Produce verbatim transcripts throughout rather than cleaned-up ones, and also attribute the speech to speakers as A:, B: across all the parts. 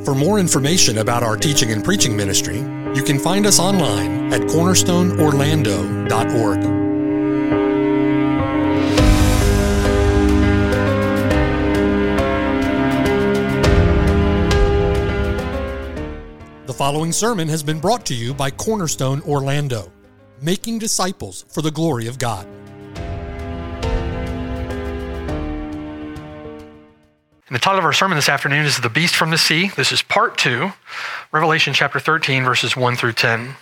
A: For more information about our teaching and preaching ministry, you can find us online at cornerstone orlando dot org. The following sermon has been brought to you by Cornerstone Orlando, making disciples for the glory of God.
B: And the title of our sermon this afternoon is The Beast from the Sea. This is part two, Revelation chapter thirteen, verses one through ten.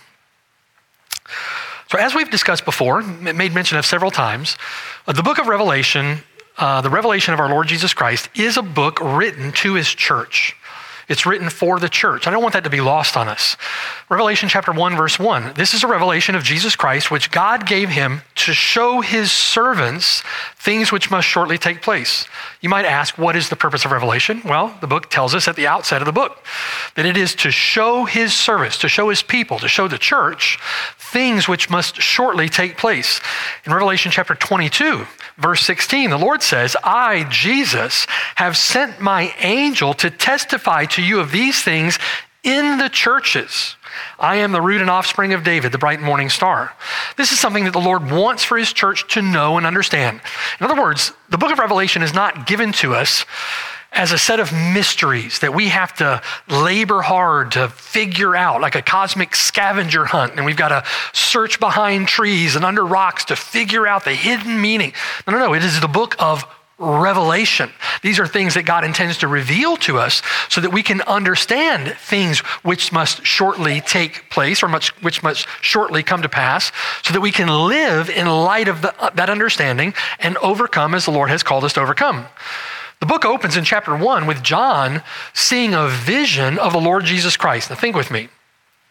B: So as we've discussed before, made mention of several times, uh, the book of Revelation, uh, the revelation of our Lord Jesus Christ, is a book written to his church. It's written for the church. I don't want that to be lost on us. Revelation chapter one, verse one. This is a revelation of Jesus Christ, which God gave him to show his servants things which must shortly take place. You might ask, what is the purpose of Revelation? Well, the book tells us at the outset of the book that it is to show his service, to show his people, to show the church things which must shortly take place. In Revelation chapter twenty-two, verse sixteen, the Lord says, I, Jesus, have sent my angel to testify to you of these things in the churches. I am the root and offspring of David, the bright morning star. This is something that the Lord wants for his church to know and understand. In other words, the book of Revelation is not given to us as a set of mysteries that we have to labor hard to figure out, like a cosmic scavenger hunt, and we've got to search behind trees and under rocks to figure out the hidden meaning. No, no, no, it is the book of revelation. These are things that God intends to reveal to us so that we can understand things which must shortly take place or much, which must shortly come to pass, so that we can live in light of the, uh, that understanding and overcome as the Lord has called us to overcome. The book opens in chapter one with John seeing a vision of the Lord Jesus Christ. Now think with me.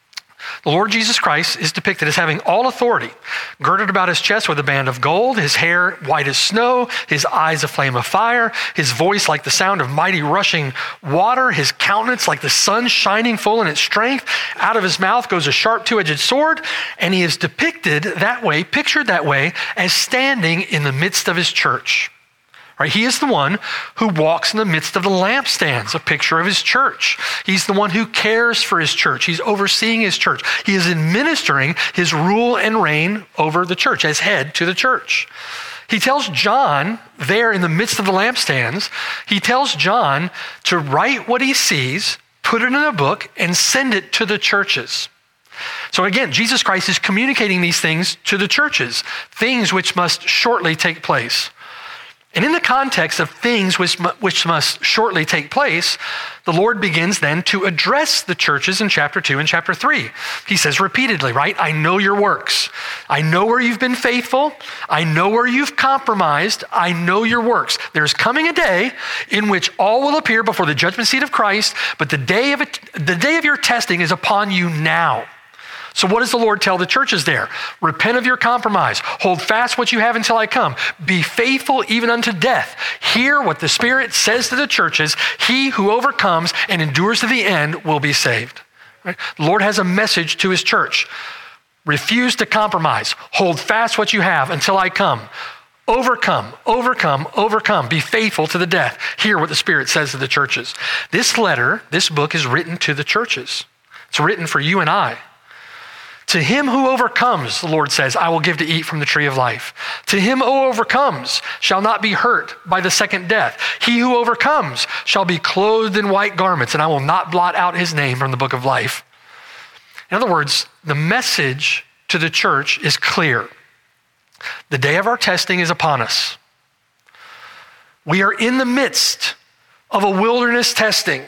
B: The Lord Jesus Christ is depicted as having all authority, girded about his chest with a band of gold, his hair white as snow, his eyes a flame of fire, his voice like the sound of mighty rushing water, his countenance like the sun shining full in its strength. Out of his mouth goes a sharp two-edged sword, and he is depicted that way, pictured that way, as standing in the midst of his church. Right? He is the one who walks in the midst of the lampstands, a picture of his church. He's the one who cares for his church. He's overseeing his church. He is administering his rule and reign over the church as head to the church. He tells John there in the midst of the lampstands, he tells John to write what he sees, put it in a book, and send it to the churches. So again, Jesus Christ is communicating these things to the churches, things which must shortly take place. And in the context of things which, which must shortly take place, the Lord begins then to address the churches in chapter two and chapter three. He says repeatedly, right? I know your works. I know where you've been faithful. I know where you've compromised. I know your works. There's coming a day in which all will appear before the judgment seat of Christ, but the day of it, the day of your testing is upon you now. So what does the Lord tell the churches there? Repent of your compromise. Hold fast what you have until I come. Be faithful even unto death. Hear what the Spirit says to the churches. He who overcomes and endures to the end will be saved. Right? The Lord has a message to his church. Refuse to compromise. Hold fast what you have until I come. Overcome, overcome, overcome. Be faithful to the death. Hear what the Spirit says to the churches. This letter, this book is written to the churches. It's written for you and I. To him who overcomes, the Lord says, I will give to eat from the tree of life. To him who overcomes shall not be hurt by the second death. He who overcomes shall be clothed in white garments, and I will not blot out his name from the book of life. In other words, the message to the church is clear. The day of our testing is upon us. We are in the midst of a wilderness testing.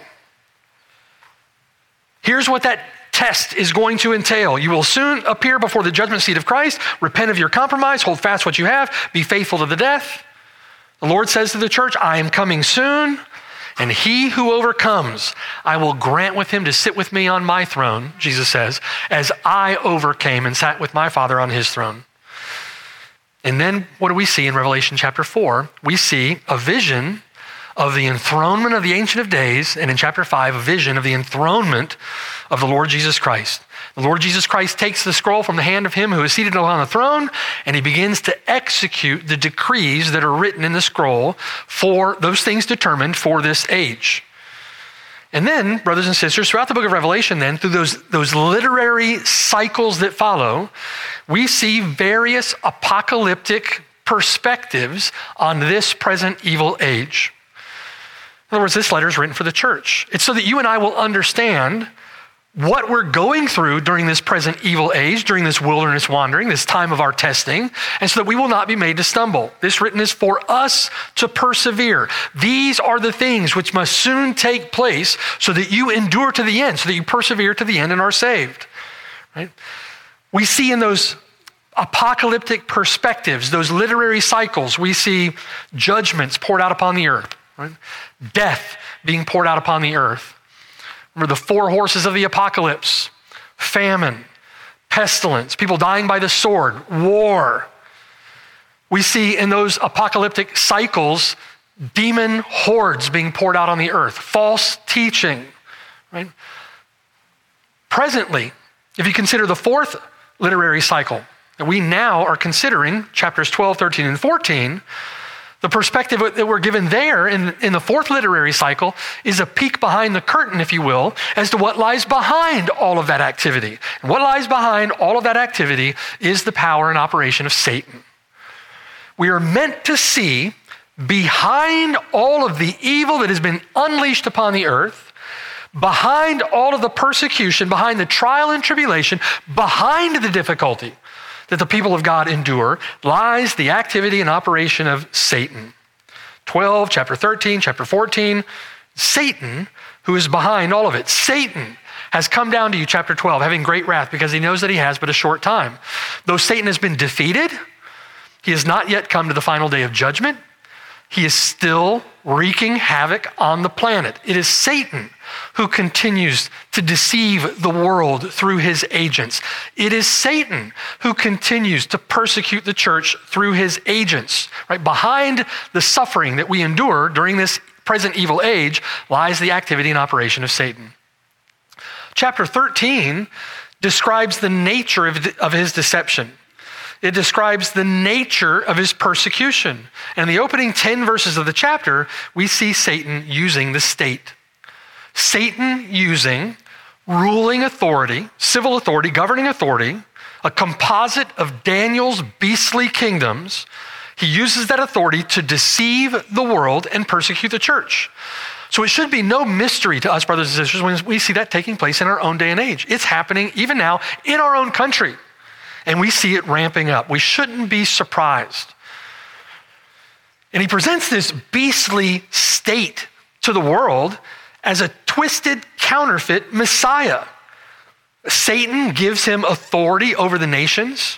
B: Here's what that test is going to entail. You will soon appear before the judgment seat of Christ. Repent of your compromise. Hold fast what you have. Be faithful to the death. The Lord says to the church, I am coming soon, and he who overcomes, I will grant with him to sit with me on my throne, Jesus says, as I overcame and sat with my Father on his throne. And then what do we see in Revelation chapter four? We see a vision of the enthronement of the Ancient of Days, and in chapter five, a vision of the enthronement of the Lord Jesus Christ. The Lord Jesus Christ takes the scroll from the hand of him who is seated on the throne, and he begins to execute the decrees that are written in the scroll for those things determined for this age. And then, brothers and sisters, throughout the book of Revelation then, through those, those literary cycles that follow, we see various apocalyptic perspectives on this present evil age. In other words, this letter is written for the church. It's so that you and I will understand what we're going through during this present evil age, during this wilderness wandering, this time of our testing, and so that we will not be made to stumble. This written is for us to persevere. These are the things which must soon take place so that you endure to the end, so that you persevere to the end and are saved. Right? We see in those apocalyptic perspectives, those literary cycles, we see judgments poured out upon the earth, right? Death being poured out upon the earth. Remember the four horses of the apocalypse: famine, pestilence, people dying by the sword, war. We see in those apocalyptic cycles demon hordes being poured out on the earth, false teaching, right? Presently, if you consider the fourth literary cycle that we now are considering, chapters twelve, thirteen, and fourteen, the perspective that we're given there in, in the fourth literary cycle is a peek behind the curtain, if you will, as to what lies behind all of that activity. And what lies behind all of that activity is the power and operation of Satan. We are meant to see behind all of the evil that has been unleashed upon the earth, behind all of the persecution, behind the trial and tribulation, behind the difficulty that the people of God endure, lies the activity and operation of Satan. twelve, chapter thirteen, chapter fourteen, Satan, who is behind all of it. Satan has come down to you, chapter twelve, having great wrath because he knows that he has but a short time. Though Satan has been defeated, he has not yet come to the final day of judgment. He is still wreaking havoc on the planet. It is Satan who continues to deceive the world through his agents. It is Satan who continues to persecute the church through his agents. Right? Behind the suffering that we endure during this present evil age lies the activity and operation of Satan. Chapter thirteen describes the nature of, of his deception. It describes the nature of his persecution. And in the opening ten verses of the chapter, we see Satan using the state. Satan using ruling authority, civil authority, governing authority, a composite of Daniel's beastly kingdoms. He uses that authority to deceive the world and persecute the church. So it should be no mystery to us, brothers and sisters, when we see that taking place in our own day and age. It's happening even now in our own country. And we see it ramping up. We shouldn't be surprised. And he presents this beastly state to the world as a twisted counterfeit Messiah. Satan gives him authority over the nations.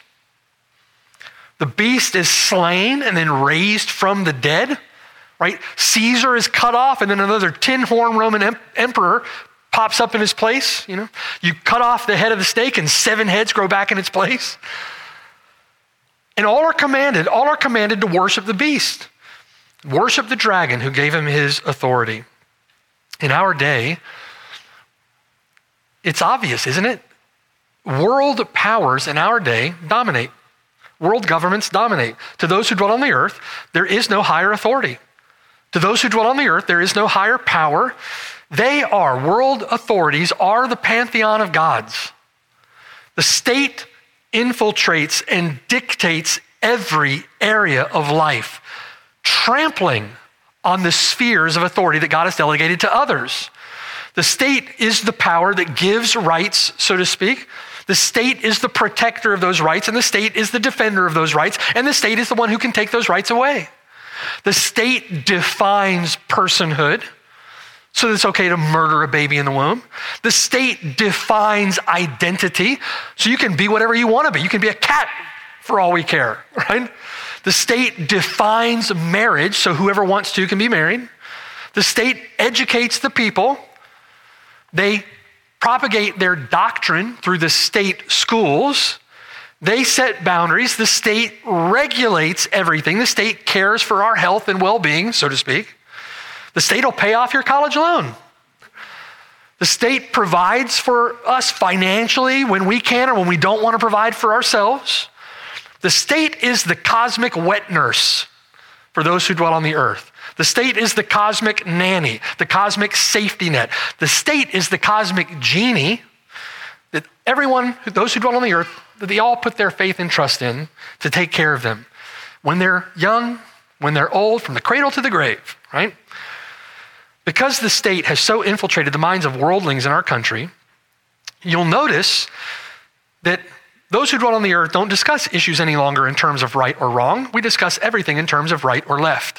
B: The beast is slain and then raised from the dead, right? Caesar is cut off and then another tin-horn Roman em- emperor pops up in his place, you know. You cut off the head of the snake and seven heads grow back in its place. And all are commanded, all are commanded to worship the beast. Worship the dragon who gave him his authority. In our day, it's obvious, isn't it? World powers in our day dominate. World governments dominate. To those who dwell on the earth, there is no higher authority. To those who dwell on the earth, there is no higher power. They are, world authorities are the pantheon of gods. The state infiltrates and dictates every area of life, trampling on the spheres of authority that God has delegated to others. The state is the power that gives rights, so to speak. The state is the protector of those rights, and the state is the defender of those rights, and the state is the one who can take those rights away. The state defines personhood, so that it's okay to murder a baby in the womb. The state defines identity, so you can be whatever you want to be. You can be a cat for all we care, right? The state defines marriage, so whoever wants to can be married. The state educates the people. They propagate their doctrine through the state schools. They set boundaries. The state regulates everything. The state cares for our health and well-being, so to speak. The state will pay off your college loan. The state provides for us financially when we can or when we don't want to provide for ourselves. The state is the cosmic wet nurse for those who dwell on the earth. The state is the cosmic nanny, the cosmic safety net. The state is the cosmic genie that everyone, those who dwell on the earth, that they all put their faith and trust in to take care of them when they're young, when they're old, from the cradle to the grave, right? Because the state has so infiltrated the minds of worldlings in our country, you'll notice that those who dwell on the earth don't discuss issues any longer in terms of right or wrong. We discuss everything in terms of right or left.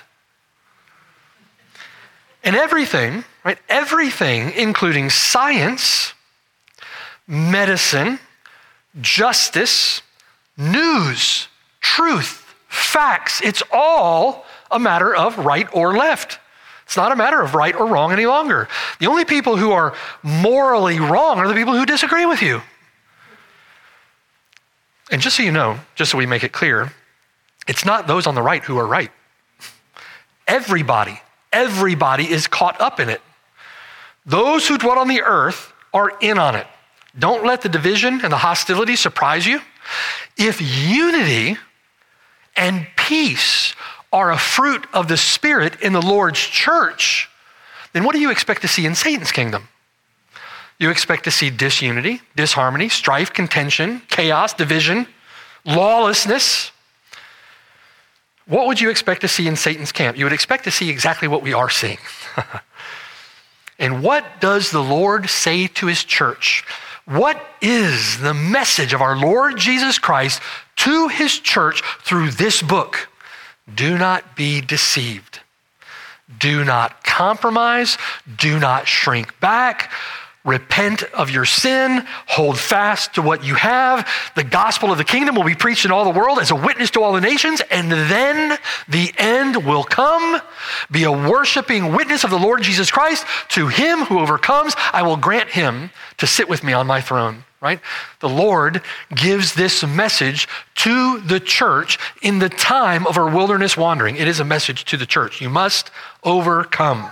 B: And everything, right, everything, including science, medicine, justice, news, truth, facts, it's all a matter of right or left. It's not a matter of right or wrong any longer. The only people who are morally wrong are the people who disagree with you. And just so you know, just so we make it clear, it's not those on the right who are right. Everybody, everybody is caught up in it. Those who dwell on the earth are in on it. Don't let the division and the hostility surprise you. If unity and peace are a fruit of the Spirit in the Lord's church, then what do you expect to see in Satan's kingdom? You expect to see disunity, disharmony, strife, contention, chaos, division, lawlessness. What would you expect to see in Satan's camp? You would expect to see exactly what we are seeing. And what does the Lord say to his church? What is the message of our Lord Jesus Christ to his church through this book? Do not be deceived. Do not compromise. Do not shrink back. Repent of your sin. Hold fast to what you have. The gospel of the kingdom will be preached in all the world as a witness to all the nations, and then the end will come. Be a worshiping witness of the Lord Jesus Christ. To him who overcomes, I will grant him to sit with me on my throne. Right? The Lord gives this message to the church in the time of our wilderness wandering. It is a message to the church. You must overcome.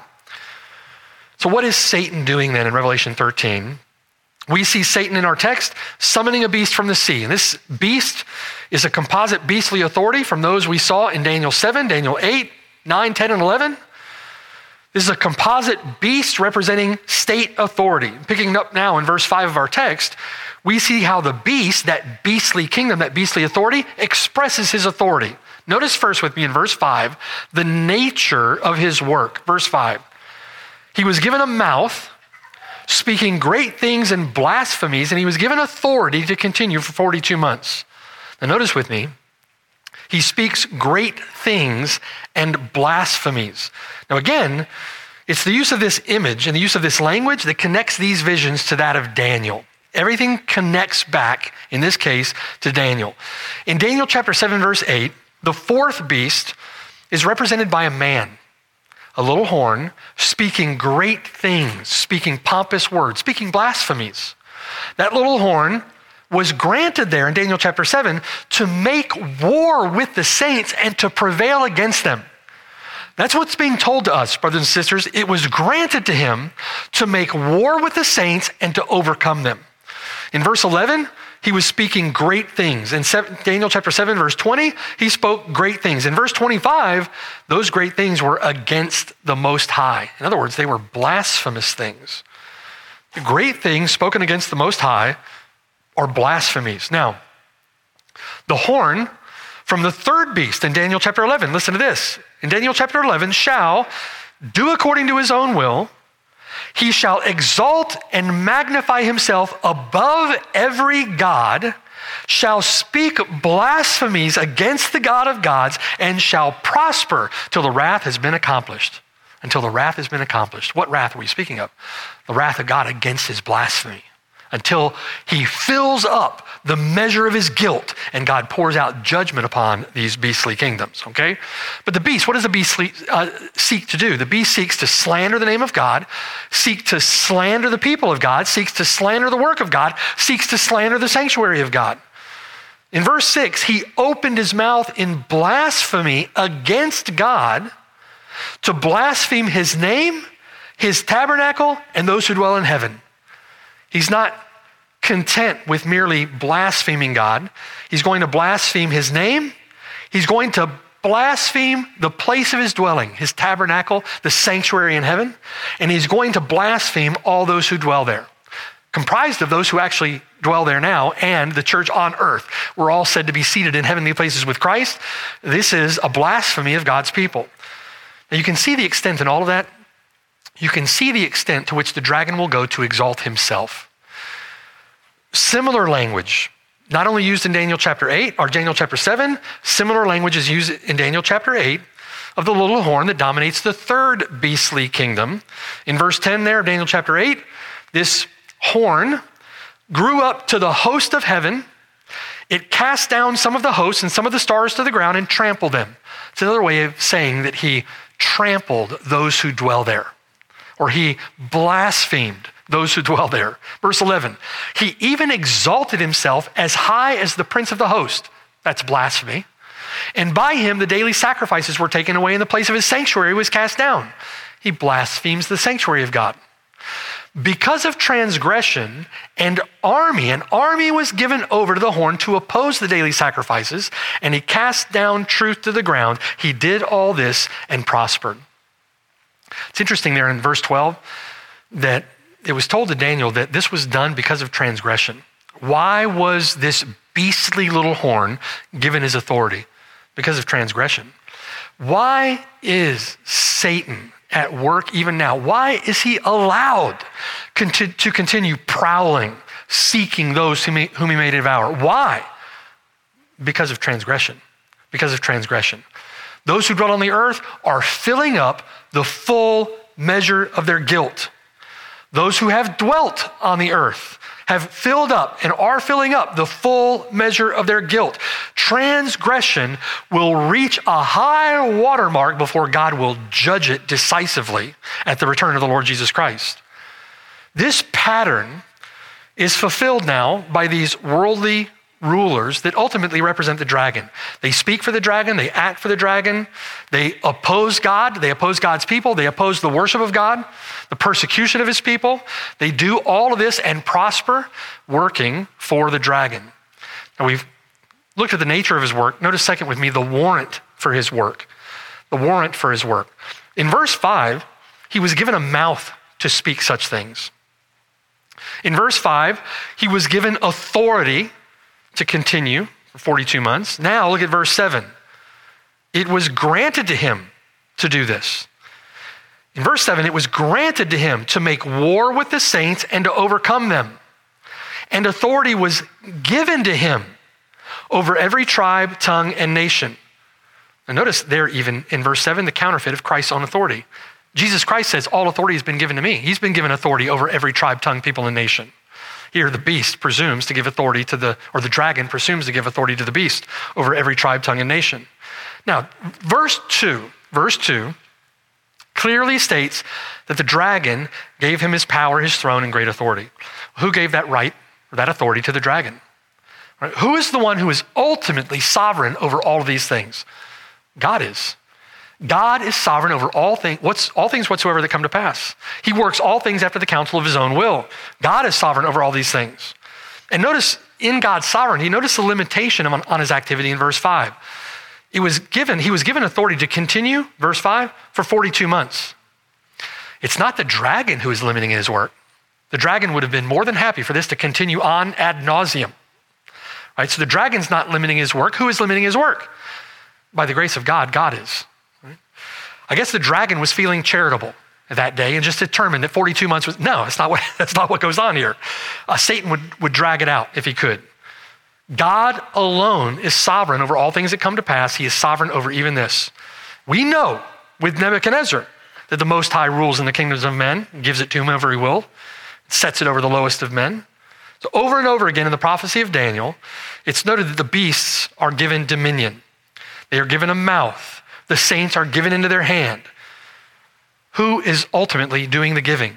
B: So what is Satan doing then in Revelation thirteen? We see Satan in our text summoning a beast from the sea. And this beast is a composite beastly authority from those we saw in Daniel seven, Daniel eight, nine, ten, and eleven. This is a composite beast representing state authority. Picking up now in verse five of our text, we see how the beast, that beastly kingdom, that beastly authority, expresses his authority. Notice first with me in verse five, the nature of his work. Verse five. He was given a mouth, speaking great things and blasphemies, and he was given authority to continue for forty-two months. Now notice with me, he speaks great things and blasphemies. Now again, it's the use of this image and the use of this language that connects these visions to that of Daniel. Everything connects back, in this case, to Daniel. In Daniel chapter seven, verse eight, the fourth beast is represented by a man. A little horn, speaking great things, speaking pompous words, speaking blasphemies. That little horn was granted there in Daniel chapter seven to make war with the saints and to prevail against them. That's what's being told to us, brothers and sisters. It was granted to him to make war with the saints and to overcome them. In verse eleven, he was speaking great things. In Daniel chapter seven, verse twenty, he spoke great things. In verse twenty-five, those great things were against the Most High. In other words, they were blasphemous things. The great things spoken against the Most High are blasphemies. Now, the horn from the third beast in Daniel chapter eleven, listen to this. In Daniel chapter eleven, shall do according to his own will. He shall exalt and magnify himself above every god, shall speak blasphemies against the God of gods, and shall prosper till the wrath has been accomplished. Until the wrath has been accomplished. What wrath are we speaking of? The wrath of God against his blasphemy. Until he fills up the measure of his guilt and God pours out judgment upon these beastly kingdoms, okay? But the beast, what does the beast uh, seek to do? The beast seeks to slander the name of God, seek to slander the people of God, seeks to slander the work of God, seeks to slander the sanctuary of God. In verse six, he opened his mouth in blasphemy against God to blaspheme his name, his tabernacle, and those who dwell in heaven. He's not content with merely blaspheming God. He's going to blaspheme his name. He's going to blaspheme the place of his dwelling, his tabernacle, the sanctuary in heaven, and he's going to blaspheme all those who dwell there, comprised of those who actually dwell there now and the church on earth. We're all said to be seated in heavenly places with Christ. This is a blasphemy of God's people. Now you can see the extent in all of that. You can see the extent to which the dragon will go to exalt himself. Similar language, not only used in Daniel chapter eight or Daniel chapter seven, similar language is used in Daniel chapter eight of the little horn that dominates the third beastly kingdom. In verse ten there of Daniel chapter eight, this horn grew up to the host of heaven. It cast down some of the hosts and some of the stars to the ground and trampled them. It's another way of saying that he trampled those who dwell there, or he blasphemed those who dwell there. Verse eleven, he even exalted himself as high as the prince of the host. That's blasphemy. And by him, the daily sacrifices were taken away, and the place of his sanctuary was cast down. He blasphemes the sanctuary of God. Because of transgression, an army, an army was given over to the horn to oppose the daily sacrifices, and he cast down truth to the ground. He did all this and prospered. It's interesting there in verse twelve that it was told to Daniel that this was done because of transgression. Why was this beastly little horn given his authority? Because of transgression. Why is Satan at work even now? Why is he allowed conti- to continue prowling, seeking those whom he, whom he may devour? Why? Because of transgression. Because of transgression. Those who dwell on the earth are filling up the full measure of their guilt. Those who have dwelt on the earth have filled up and are filling up the full measure of their guilt. Transgression will reach a high watermark before God will judge it decisively at the return of the Lord Jesus Christ. This pattern is fulfilled now by these worldly rulers that ultimately represent the dragon. They speak for the dragon, they act for the dragon, they oppose God, they oppose God's people, they oppose the worship of God, the persecution of his people. They do all of this and prosper working for the dragon. Now we've looked at the nature of his work. Notice second with me, the warrant for his work. The warrant for his work. In verse five, he was given a mouth to speak such things. In verse five, he was given authority to continue for forty-two months. Now look at verse seven. It was granted to him to do this. In verse seven, it was granted to him to make war with the saints and to overcome them. And authority was given to him over every tribe, tongue, and nation. And notice there even in verse seven, the counterfeit of Christ's own authority. Jesus Christ says, all authority has been given to me. He's been given authority over every tribe, tongue, people, and nation. Here, the beast presumes to give authority to the, or the dragon presumes to give authority to the beast over every tribe, tongue, and nation. Now, verse two, verse two clearly states that the dragon gave him his power, his throne, and great authority. Who gave that right, or that authority to the dragon? Right? Who is the one who is ultimately sovereign over all of these things? God is. God is sovereign over all things, what's, all things whatsoever that come to pass. He works all things after the counsel of his own will. God is sovereign over all these things. And notice in God's sovereignty, notice the limitation on, on his activity in verse five. It was given, he was given authority to continue, verse five, for forty-two months. It's not the dragon who is limiting his work. The dragon would have been more than happy for this to continue on ad nauseum. Right? So the dragon's not limiting his work. Who is limiting his work? By the grace of God, God is. I guess the dragon was feeling charitable that day and just determined that forty-two months was, no, that's not what, that's not what goes on here. Uh, Satan would, would drag it out if he could. God alone is sovereign over all things that come to pass. He is sovereign over even this. We know with Nebuchadnezzar that the Most High rules in the kingdoms of men, gives it to whomever he will, sets it over the lowest of men. So over and over again in the prophecy of Daniel, it's noted that the beasts are given dominion. They are given a mouth. The saints are given into their hand. Who is ultimately doing the giving?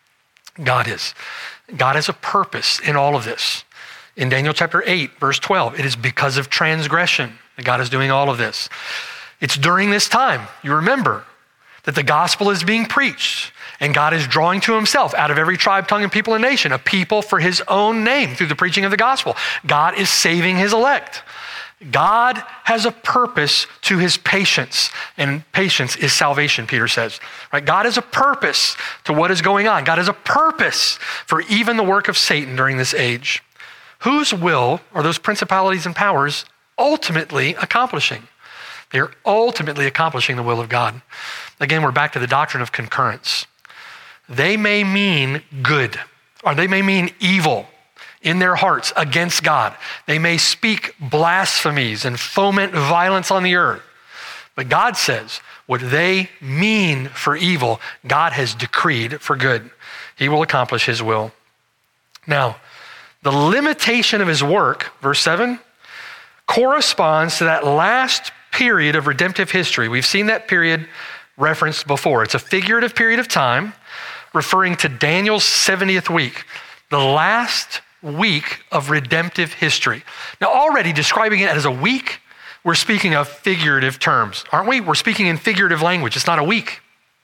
B: God is. God has a purpose in all of this. In Daniel chapter eight, verse twelve, it is because of transgression that God is doing all of this. It's during this time, you remember, that the gospel is being preached and God is drawing to himself out of every tribe, tongue, and people and nation, a people for his own name through the preaching of the gospel. God is saving his elect. God has a purpose to his patience, and patience is salvation, Peter says. Right? God has a purpose to what is going on. God has a purpose for even the work of Satan during this age. Whose will are those principalities and powers ultimately accomplishing? They are ultimately accomplishing the will of God. Again, we're back to the doctrine of concurrence. They may mean good, or they may mean evil in their hearts against God. They may speak blasphemies and foment violence on the earth. But God says what they mean for evil, God has decreed for good. He will accomplish his will. Now, the limitation of his work, verse seven, corresponds to that last period of redemptive history. We've seen that period referenced before. It's a figurative period of time referring to Daniel's seventieth week, the last week of redemptive history. Now, already describing it as a week, we're speaking of figurative terms, aren't we? We're speaking in figurative language. It's not a week.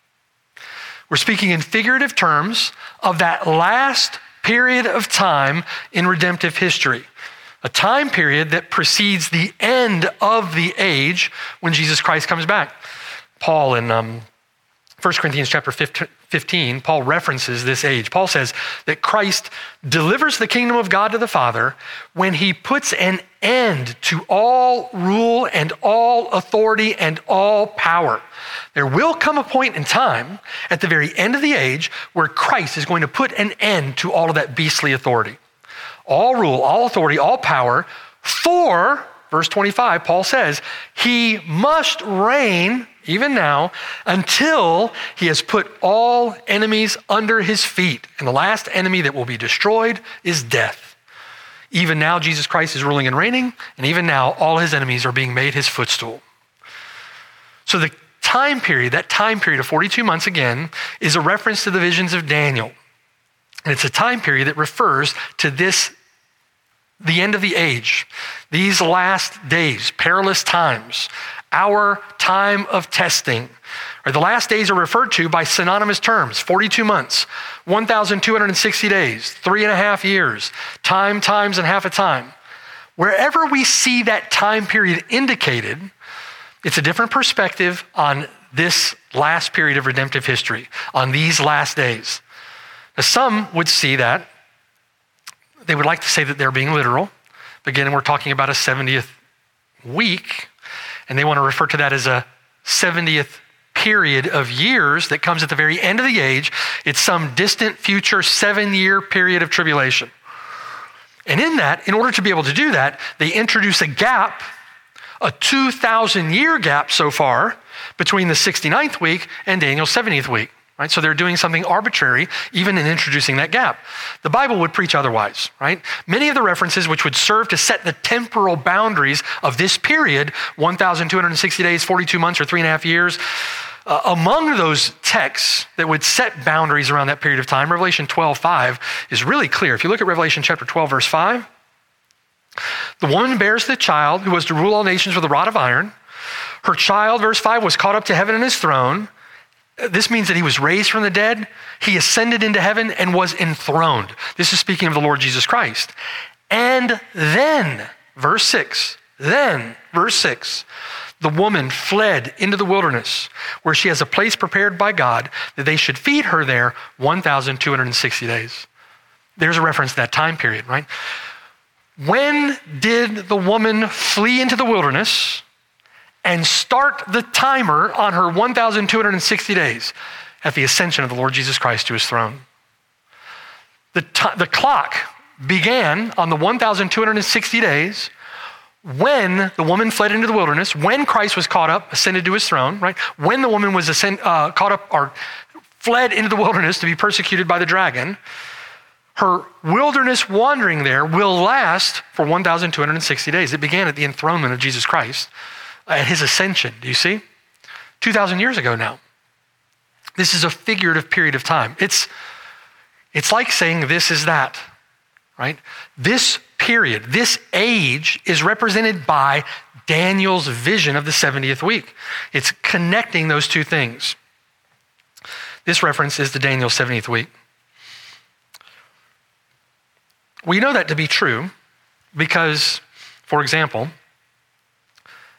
B: We're speaking in figurative terms of that last period of time in redemptive history, a time period that precedes the end of the age when Jesus Christ comes back. Paul in um, First Corinthians chapter fifteen, Paul references this age. Paul says that Christ delivers the kingdom of God to the Father when he puts an end to all rule and all authority and all power. There will come a point in time at the very end of the age where Christ is going to put an end to all of that beastly authority. All rule, all authority, all power, for, verse twenty-five, Paul says, he must reign even now until he has put all enemies under his feet. And the last enemy that will be destroyed is death. Even now, Jesus Christ is ruling and reigning, and even now, all his enemies are being made his footstool. So the time period, that time period of forty-two months again, is a reference to the visions of Daniel. And it's a time period that refers to this, the end of the age, these last days, perilous times, our time of testing. Or the last days are referred to by synonymous terms: forty-two months, one thousand two hundred sixty days, three and a half years, time, times, and half a time. Wherever we see that time period indicated, it's a different perspective on this last period of redemptive history, on these last days. Now, some would see that. They would like to say that they're being literal. But again, we're talking about a seventieth week, and they want to refer to that as a seventieth period of years that comes at the very end of the age. It's some distant future seven-year period of tribulation. And in that, in order to be able to do that, they introduce a gap, a two thousand year gap so far, between the sixty-ninth week and Daniel's seventieth week. Right? So they're doing something arbitrary, even in introducing that gap. The Bible would preach otherwise, right? Many of the references which would serve to set the temporal boundaries of this period, one thousand two hundred sixty days, forty-two months, or three and a half years, uh, among those texts that would set boundaries around that period of time, Revelation twelve five is really clear. If you look at Revelation chapter twelve, verse five, the woman bears the child who was to rule all nations with a rod of iron. Her child, verse five, was caught up to heaven in his throne. This means that he was raised from the dead, he ascended into heaven, and was enthroned. This is speaking of the Lord Jesus Christ. And then, verse six, then, verse six, the woman fled into the wilderness, where she has a place prepared by God that they should feed her there one thousand two hundred sixty days. There's a reference to that time period, right? When did the woman flee into the wilderness and start the timer on her one thousand two hundred sixty days? At the ascension of the Lord Jesus Christ to his throne. The, t- the clock began on the one thousand two hundred sixty days when the woman fled into the wilderness, when Christ was caught up, ascended to his throne, right? When the woman was ascend, uh, caught up or fled into the wilderness to be persecuted by the dragon, her wilderness wandering there will last for one thousand two hundred sixty days. It began at the enthronement of Jesus Christ, at his ascension. Do you see? two thousand years ago now. This is a figurative period of time. It's, it's like saying this is that, right? This period, this age is represented by Daniel's vision of the seventieth week. It's connecting those two things. This reference is to Daniel's seventieth week. We know that to be true because, for example,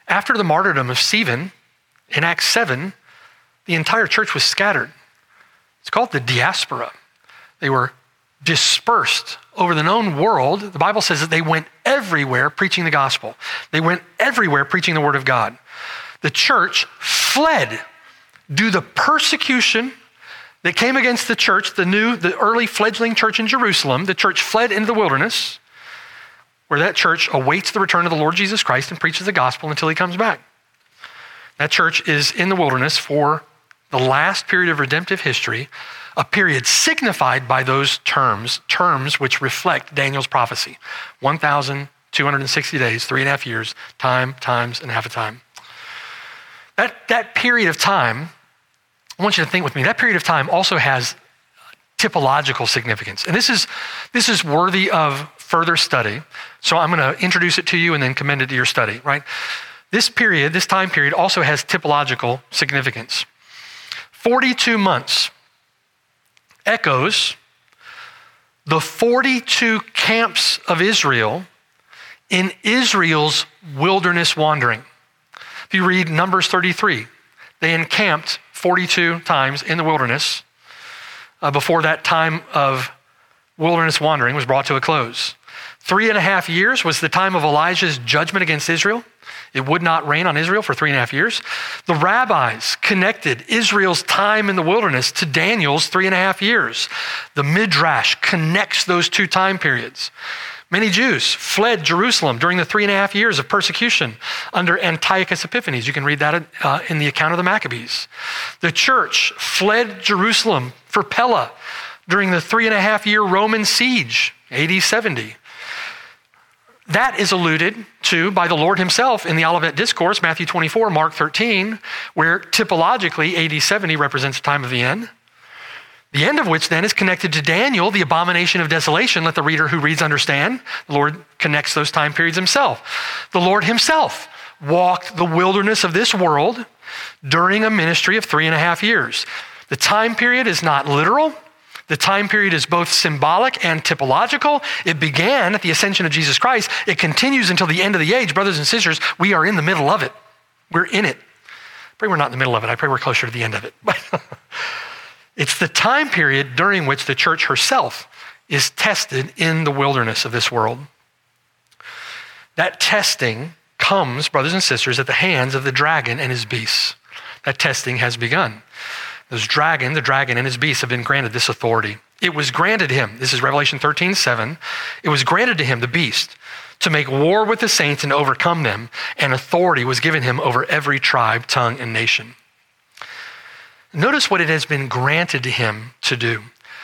B: After the martyrdom of Stephen in Acts seven, the entire church was scattered. It's called the diaspora. They were dispersed over the known world. The Bible says that they went everywhere preaching the gospel. They went everywhere preaching the word of God. The church fled due to the persecution that came against the church, the new, the early fledgling church in Jerusalem. The church fled into the wilderness, where that church awaits the return of the Lord Jesus Christ and preaches the gospel until he comes back. That church is in the wilderness for the last period of redemptive history, a period signified by those terms, terms which reflect Daniel's prophecy. one thousand two hundred sixty days, three and a half years, time, times, and half a time. That, that period of time, I want you to think with me, that period of time also has typological significance. And this is, this is worthy of further study. So I'm going to introduce it to you and then commend it to your study, right? This period, this time period also has typological significance. forty-two months echoes the forty-two camps of Israel in Israel's wilderness wandering. If you read Numbers thirty-three, they encamped forty-two times in the wilderness uh, before that time of wilderness wandering was brought to a close. Three and a half years was the time of Elijah's judgment against Israel. It would not rain on Israel for three and a half years. The rabbis connected Israel's time in the wilderness to Daniel's three and a half years. The Midrash connects those two time periods. Many Jews fled Jerusalem during the three and a half years of persecution under Antiochus Epiphanes. You can read that uh, in the account of the Maccabees. The church fled Jerusalem for Pella during the three and a half year Roman siege, A D seventy. That is alluded to by the Lord himself in the Olivet Discourse, Matthew twenty-four, Mark thirteen, where typologically A D seventy represents the time of the end. The end of which then is connected to Daniel, the abomination of desolation. Let the reader who reads understand. The Lord connects those time periods himself. The Lord himself walked the wilderness of this world during a ministry of three and a half years. The time period is not literal. The time period is both symbolic and typological. It began at the ascension of Jesus Christ. It continues until the end of the age. Brothers and sisters, we are in the middle of it. We're in it. I pray we're not in the middle of it. I pray we're closer to the end of it. It's the time period during which the church herself is tested in the wilderness of this world. That testing comes, brothers and sisters, at the hands of the dragon and his beasts. That testing has begun. This dragon, the dragon and his beasts have been granted this authority. It was granted him, this is Revelation thirteen seven, it was granted to him, the beast, to make war with the saints and overcome them, and authority was given him over every tribe, tongue, and nation. Notice what it has been granted to him to do.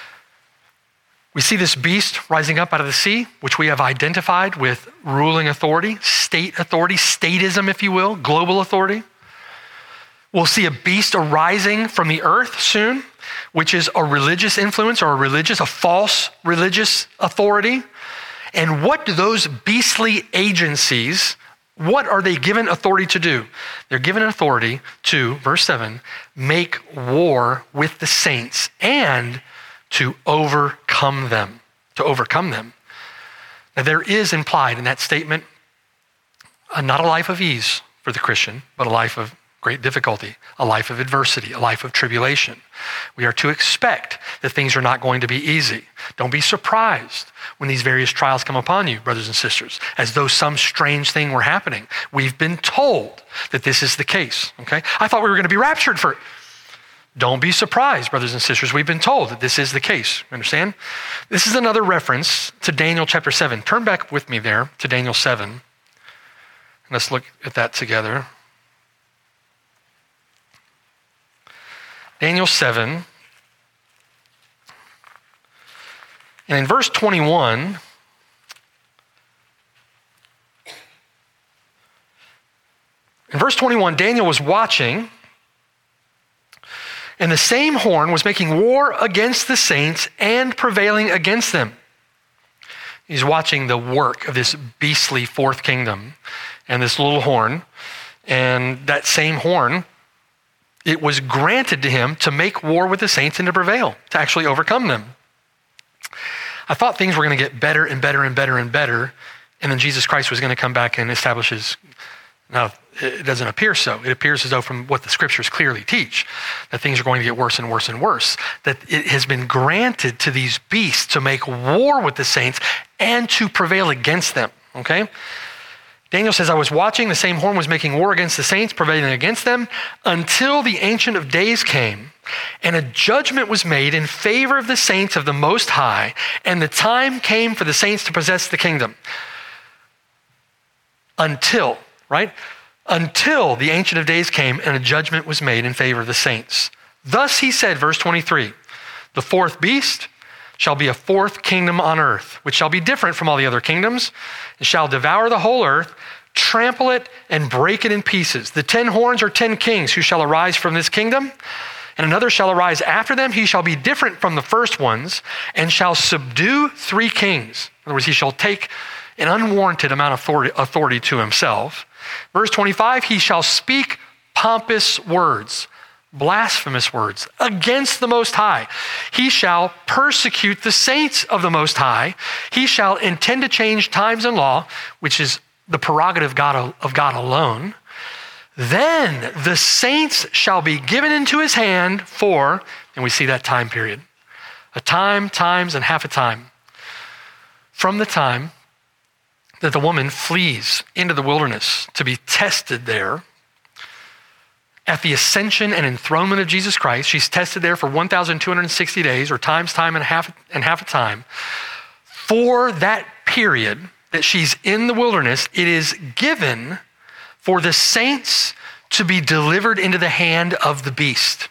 B: We see this beast rising up out of the sea, which we have identified with ruling authority, state authority, statism, if you will, global authority. We'll see a beast arising from the earth soon, which is a religious influence or a religious, a false religious authority. And what do those beastly agencies, what are they given authority to do? They're given authority to, verse seven, make war with the saints and to overcome them, to overcome them. Now there is implied in that statement, uh, not a life of ease for the Christian, but a life of great difficulty, a life of adversity, a life of tribulation. We are to expect that things are not going to be easy. Don't be surprised when these various trials come upon you, brothers and sisters, as though some strange thing were happening. We've been told that this is the case, okay? I thought we were going to be raptured for it. Don't be surprised, brothers and sisters. We've been told that this is the case. You understand? This is another reference to Daniel chapter seven. Turn back with me there to Daniel seven. Let's look at that together. Daniel seven, and in verse twenty-one, in verse twenty-one, Daniel was watching, and the same horn was making war against the saints and prevailing against them. He's watching the work of this beastly fourth kingdom and this little horn, and that same horn, it was granted to him to make war with the saints and to prevail, to actually overcome them. I thought things were going to get better and better and better and better, and then Jesus Christ was going to come back and establish his Now, it doesn't appear so. It appears as though from what the scriptures clearly teach, that things are going to get worse and worse and worse, that it has been granted to these beasts to make war with the saints and to prevail against them, okay? Daniel says, I was watching, the same horn was making war against the saints, prevailing against them, until the Ancient of Days came, and a judgment was made in favor of the saints of the Most High, and the time came for the saints to possess the kingdom. Until, right? Until the Ancient of Days came, and a judgment was made in favor of the saints. Thus he said, verse twenty-three, the fourth beast shall be a fourth kingdom on earth, which shall be different from all the other kingdoms, and shall devour the whole earth, trample it, and break it in pieces. The ten horns are ten kings who shall arise from this kingdom, and another shall arise after them. He shall be different from the first ones, and shall subdue three kings. In other words, he shall take an unwarranted amount of authority, authority to himself. Verse twenty-five, he shall speak pompous words, blasphemous words against the Most High. He shall persecute the saints of the Most High. He shall intend to change times and law, which is the prerogative of God, of God alone. Then the saints shall be given into his hand for, and we see that time period, a time, times, and half a time. From the time that the woman flees into the wilderness to be tested there, at the ascension and enthronement of Jesus Christ, she's tested there for one thousand two hundred sixty days, or times time and half, and half a time. For that period that she's in the wilderness, it is given for the saints to be delivered into the hand of the beast.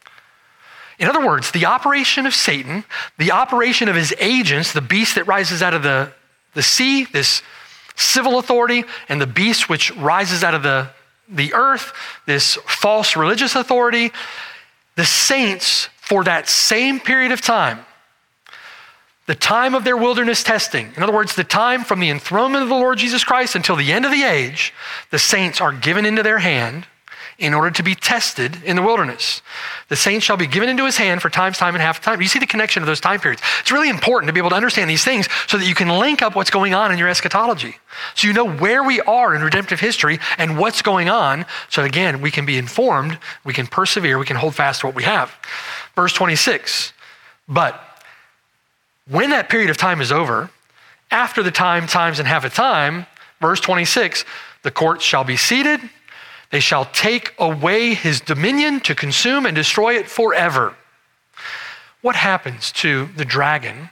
B: In other words, the operation of Satan, the operation of his agents, the beast that rises out of the, the sea, this civil authority, and the beast which rises out of the the earth, this false religious authority, the saints for that same period of time, the time of their wilderness testing, in other words, the time from the enthronement of the Lord Jesus Christ until the end of the age, the saints are given into their hand in order to be tested in the wilderness. The saints shall be given into his hand for times, time, and half time. You see the connection of those time periods. It's really important to be able to understand these things so that you can link up what's going on in your eschatology. So you know where we are in redemptive history and what's going on. So again, we can be informed, we can persevere, we can hold fast to what we have. Verse twenty-six, but when that period of time is over, after the time, times, and half a time, verse twenty-six, the court shall be seated. They shall take away his dominion to consume and destroy it forever. What happens to the dragon,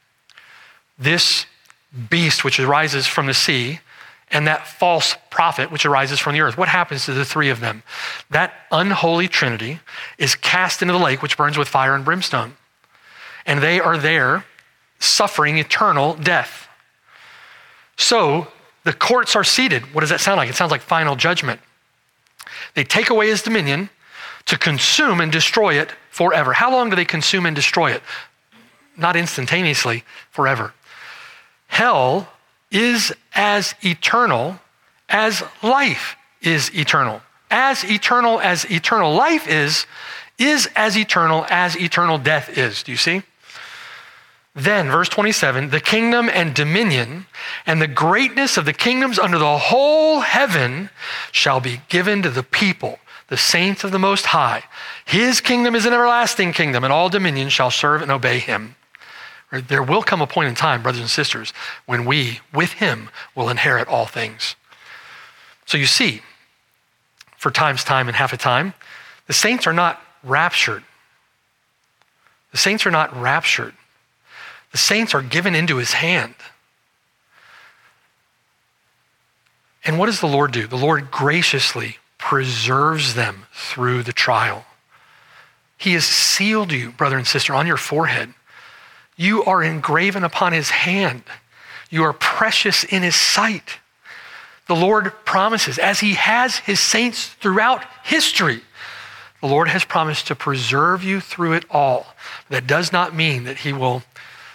B: this beast which arises from the sea, and that false prophet which arises from the earth? What happens to the three of them? That unholy trinity is cast into the lake which burns with fire and brimstone. And they are there suffering eternal death. So the courts are seated. What does that sound like? It sounds like final judgment. They take away his dominion to consume and destroy it forever. How long do they consume and destroy it? Not instantaneously, forever. Hell is as eternal as life is eternal. As eternal as eternal life is, is as eternal as eternal death is. Do you see? Then, verse twenty-seven, the kingdom and dominion and the greatness of the kingdoms under the whole heaven shall be given to the people, the saints of the Most High. His kingdom is an everlasting kingdom, and all dominions shall serve and obey him. There will come a point in time, brothers and sisters, when we, with him, will inherit all things. So you see, for times time and half a time, the saints are not raptured. The saints are not raptured. The saints are given into his hand. And what does the Lord do? The Lord graciously preserves them through the trial. He has sealed you, brother and sister, on your forehead. You are engraven upon his hand. You are precious in his sight. The Lord promises, as he has his saints throughout history, the Lord has promised to preserve you through it all. That does not mean that he will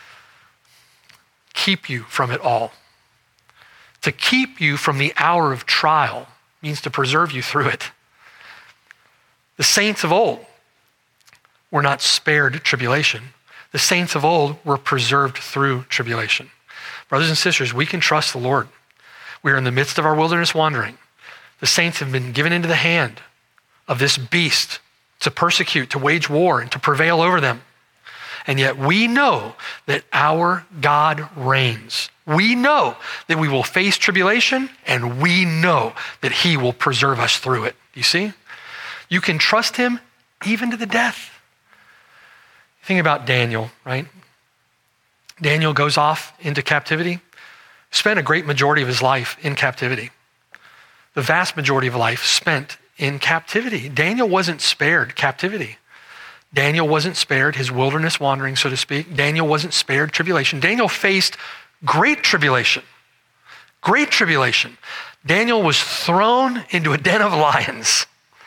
B: keep you from it all. To keep you from the hour of trial means to preserve you through it. The saints of old were not spared tribulation. The saints of old were preserved through tribulation. Brothers and sisters, we can trust the Lord. We are in the midst of our wilderness wandering. The saints have been given into the hand of this beast to persecute, to wage war, and to prevail over them. And yet we know that our God reigns. We know that we will face tribulation, and we know that he will preserve us through it. You see? You can trust him even to the death. Think about Daniel, right? Daniel goes off into captivity, spent a great majority of his life in captivity. The vast majority of life spent in captivity. Daniel wasn't spared captivity. Daniel wasn't spared his wilderness wandering, so to speak. Daniel wasn't spared tribulation. Daniel faced great tribulation. Great tribulation. Daniel was thrown into a den of lions.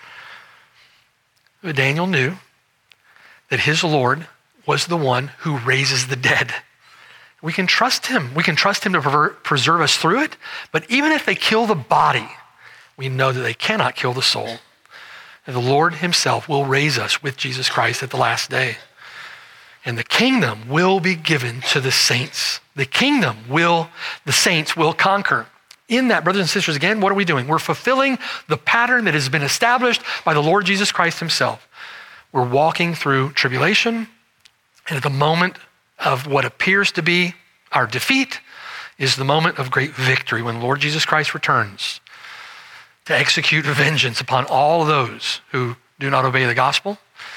B: But Daniel knew that his Lord was the one who raises the dead. We can trust him. We can trust him to pervert, preserve us through it. But even if they kill the body, we know that they cannot kill the soul. And the Lord himself will raise us with Jesus Christ at the last day. And the kingdom will be given to the saints. The kingdom will, the saints will conquer. In that, brothers and sisters, again, what are we doing? We're fulfilling the pattern that has been established by the Lord Jesus Christ himself. We're walking through tribulation, and at the moment of what appears to be our defeat is the moment of great victory when the Lord Jesus Christ returns to execute vengeance upon all those who do not obey the gospel.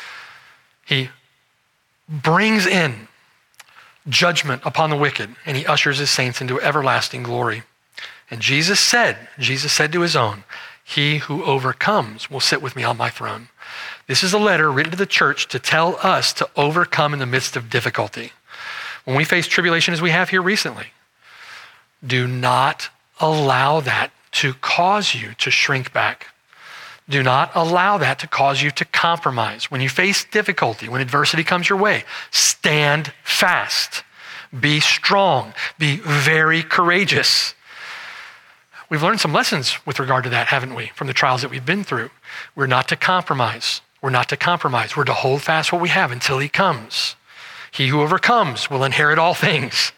B: He brings in judgment upon the wicked, and he ushers his saints into everlasting glory. And Jesus said, Jesus said to his own, he who overcomes will sit with me on my throne. This is a letter written to the church to tell us to overcome in the midst of difficulty. When we face tribulation as we have here recently, do not allow that to cause you to shrink back. Do not allow that to cause you to compromise. When you face difficulty, when adversity comes your way, stand fast. Be strong. Be very courageous. We've learned some lessons with regard to that, haven't we, from the trials that we've been through. We're not to compromise. We're not to compromise. We're to hold fast what we have until he comes. He who overcomes will inherit all things.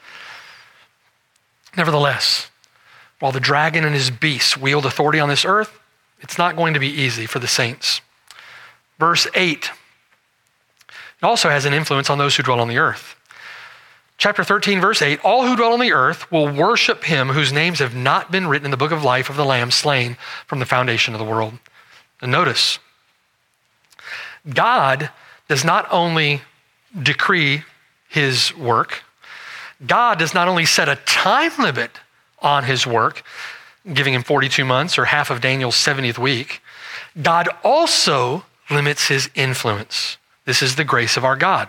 B: Nevertheless, while the dragon and his beasts wield authority on this earth, it's not going to be easy for the saints. Verse eight, it also has an influence on those who dwell on the earth. Chapter thirteen, verse eight, all who dwell on the earth will worship him whose names have not been written in the book of life of the Lamb slain from the foundation of the world. And notice, God does not only decree his work, God does not only set a time limit on his work, giving him forty-two months or half of Daniel's seventieth week, God also limits his influence. This is the grace of our God.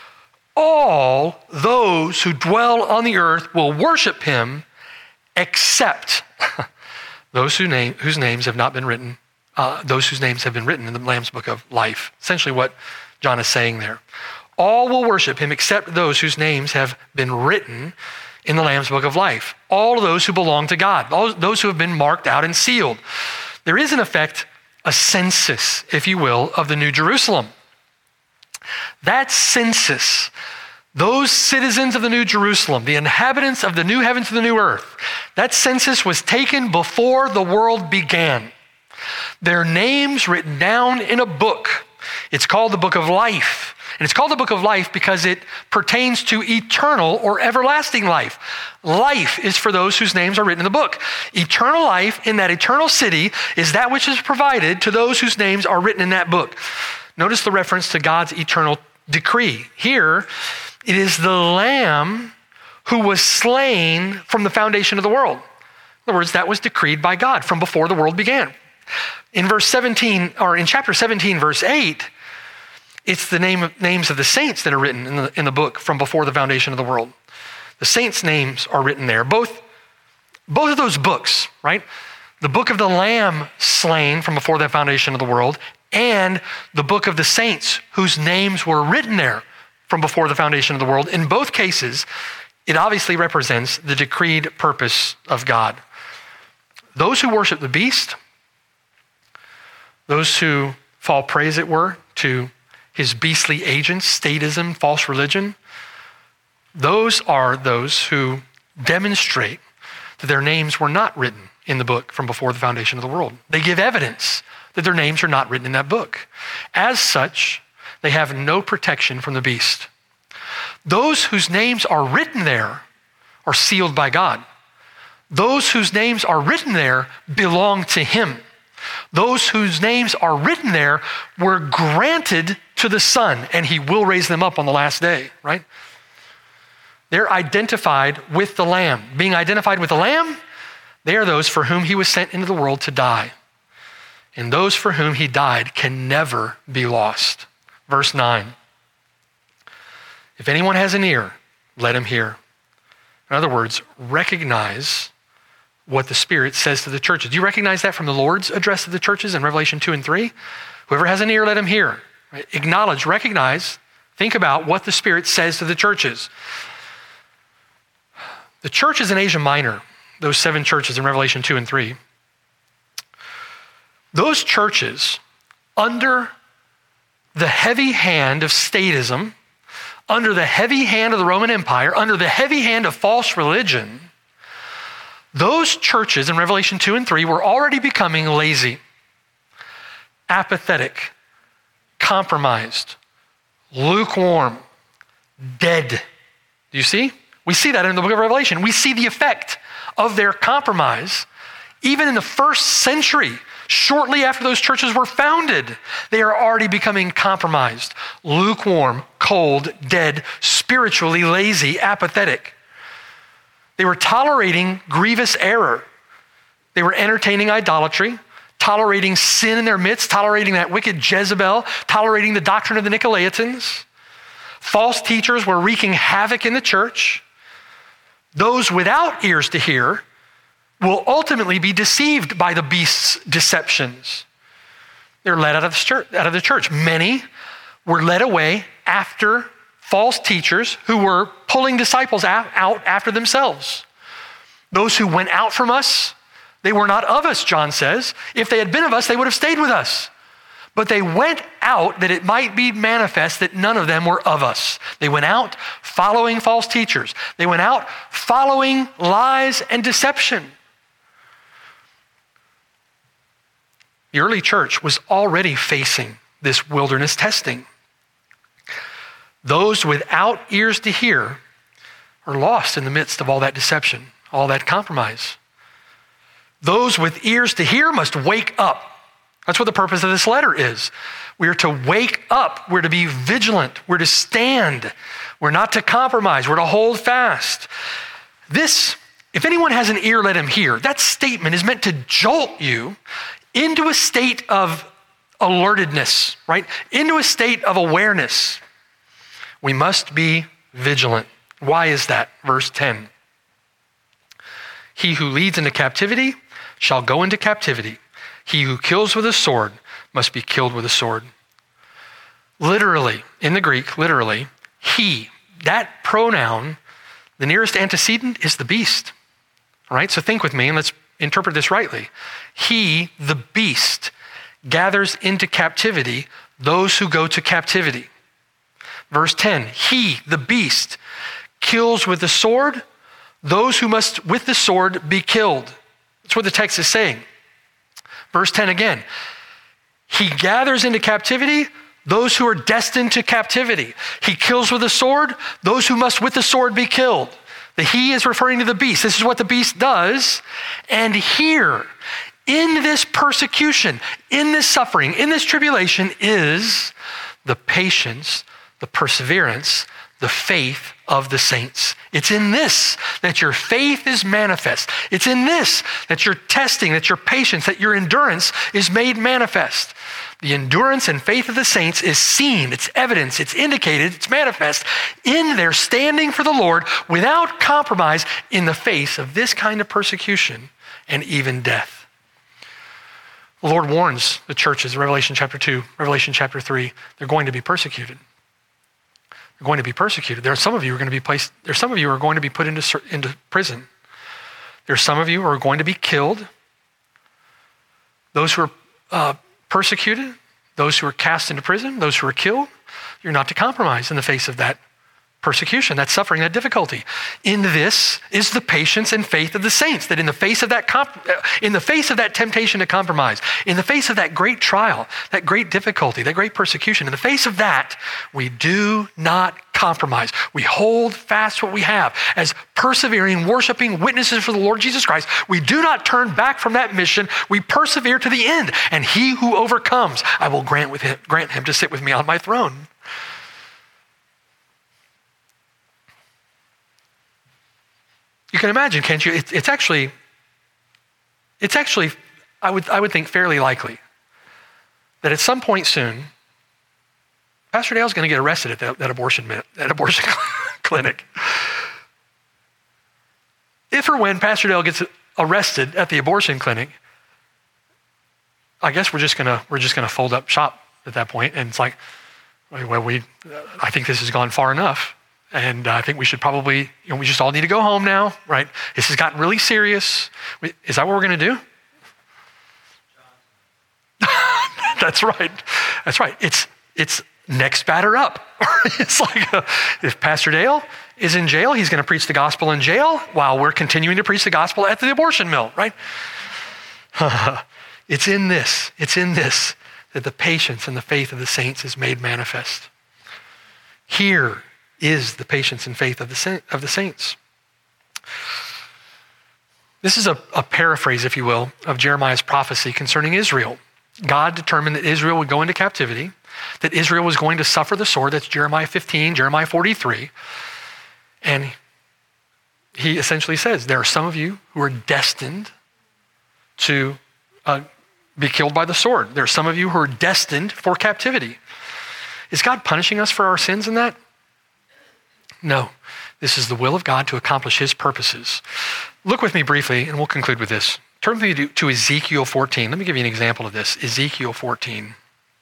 B: All those who dwell on the earth will worship him except those who name, whose names have not been written, uh, those whose names have been written in the Lamb's book of life. Essentially what John is saying there. All will worship him except those whose names have been written in the Lamb's book of life. All of those who belong to God, all those who have been marked out and sealed. There is in effect a census, if you will, of the New Jerusalem. That census, those citizens of the New Jerusalem, the inhabitants of the new heavens and the new earth, that census was taken before the world began. Their names written down in a book. It's called the Book of Life. And it's called the Book of Life because it pertains to eternal or everlasting life. Life is for those whose names are written in the book. Eternal life in that eternal city is that which is provided to those whose names are written in that book. Notice the reference to God's eternal decree. Here, it is the Lamb who was slain from the foundation of the world. In other words, that was decreed by God from before the world began. In verse seventeen, or in chapter seventeen, verse eight, it's the name of, names of the saints that are written in the, in the book from before the foundation of the world. The saints' names are written there. Both, both of those books, right? The book of the Lamb slain from before the foundation of the world, and the book of the saints whose names were written there from before the foundation of the world. In both cases, it obviously represents the decreed purpose of God. Those who worship the beast, those who fall prey, as it were, to his beastly agents, statism, false religion, those are those who demonstrate that their names were not written in the book from before the foundation of the world. They give evidence that their names are not written in that book. As such, they have no protection from the beast. Those whose names are written there are sealed by God. Those whose names are written there belong to him. Those whose names are written there were granted to the Son, and he will raise them up on the last day, right? They're identified with the Lamb. Being identified with the Lamb, they are those for whom he was sent into the world to die. And those for whom he died can never be lost. Verse nine. If anyone has an ear, let him hear. In other words, recognize what the Spirit says to the churches. Do you recognize that from the Lord's address to the churches in Revelation two and three? Whoever has an ear, let him hear. Right? Acknowledge, recognize, think about what the Spirit says to the churches. The churches in Asia Minor, those seven churches in Revelation two and three, those churches, under the heavy hand of statism, under the heavy hand of the Roman Empire, under the heavy hand of false religion, those churches in Revelation two and three were already becoming lazy, apathetic, compromised, lukewarm, dead. Do you see? We see that in the book of Revelation. We see the effect of their compromise even in the first century. Shortly after those churches were founded, they are already becoming compromised, lukewarm, cold, dead, spiritually lazy, apathetic. They were tolerating grievous error. They were entertaining idolatry, tolerating sin in their midst, tolerating that wicked Jezebel, tolerating the doctrine of the Nicolaitans. False teachers were wreaking havoc in the church. Those without ears to hear will ultimately be deceived by the beast's deceptions. They're led out of the church. Out of the church. Many were led away after false teachers who were pulling disciples out after themselves. Those who went out from us, they were not of us, John says. If they had been of us, they would have stayed with us. But they went out that it might be manifest that none of them were of us. They went out following false teachers. They went out following lies and deception. The early church was already facing this wilderness testing. Those without ears to hear are lost in the midst of all that deception, all that compromise. Those with ears to hear must wake up. That's what the purpose of this letter is. We are to wake up. We're to be vigilant. We're to stand. We're not to compromise. We're to hold fast. This, if anyone has an ear, let him hear. That statement is meant to jolt you into a state of alertedness, right? Into a state of awareness. We must be vigilant. Why is that? Verse ten. He who leads into captivity shall go into captivity. He who kills with a sword must be killed with a sword. Literally, in the Greek, literally, he, that pronoun, the nearest antecedent is the beast. All right, so think with me and let's interpret this rightly. He, the beast, gathers into captivity those who go to captivity. Verse ten, he, the beast, kills with the sword those who must with the sword be killed. That's what the text is saying. Verse ten again, he gathers into captivity those who are destined to captivity. He kills with a sword those who must with the sword be killed. The he is referring to the beast. This is what the beast does. And here, in this persecution, in this suffering, in this tribulation is the patience, the perseverance, the faith of the saints. It's in this that your faith is manifest. It's in this that your testing, that your patience, that your endurance is made manifest. The endurance and faith of the saints is seen, it's evidence, it's indicated, it's manifest in their standing for the Lord without compromise in the face of this kind of persecution and even death. The Lord warns the churches, Revelation chapter two, Revelation chapter three, they're going to be persecuted. They're going to be persecuted. There are some of you who are going to be placed, there are some of you who are going to be put into, into prison. There are some of you who are going to be killed. Those who are uh, persecuted, those who are cast into prison, those who are killed, you're not to compromise in the face of that persecution, that suffering, that difficulty. In this is the patience and faith of the saints, that in the face of that comp- in the face of that temptation to compromise, in the face of that great trial, that great difficulty, that great persecution, in the face of that, we do not compromise. We hold fast what we have as persevering, worshiping witnesses for the Lord Jesus Christ. We do not turn back from that mission. We persevere to the end. And he who overcomes, I will grant with him, grant him to sit with me on my throne. You can imagine, can't you? It, it's actually, it's actually, I would, I would think fairly likely that at some point soon, Pastor Dale's going to get arrested at that, that abortion that abortion clinic. If or when Pastor Dale gets arrested at the abortion clinic, I guess we're just gonna we're just gonna fold up shop at that point, and it's like, well, we, I think this has gone far enough. And I think we should probably, you know, we just all need to go home now, right? This has gotten really serious. Is that what we're going to do? That's right. That's right. It's it's next batter up. It's like a, if Pastor Dale is in jail, he's going to preach the gospel in jail while we're continuing to preach the gospel at the abortion mill, right? It's in this. It's in this that the patience and the faith of the saints is made manifest. Here is the patience and faith of the saint, of the saints. This is a, a paraphrase, if you will, of Jeremiah's prophecy concerning Israel. God determined that Israel would go into captivity, that Israel was going to suffer the sword. That's Jeremiah fifteen, Jeremiah forty-three. And he essentially says, there are some of you who are destined to uh, be killed by the sword. There are some of you who are destined for captivity. Is God punishing us for our sins in that? No, this is the will of God to accomplish his purposes. Look with me briefly, and we'll conclude with this. Turn with me to, to Ezekiel fourteen. Let me give you an example of this. Ezekiel fourteen.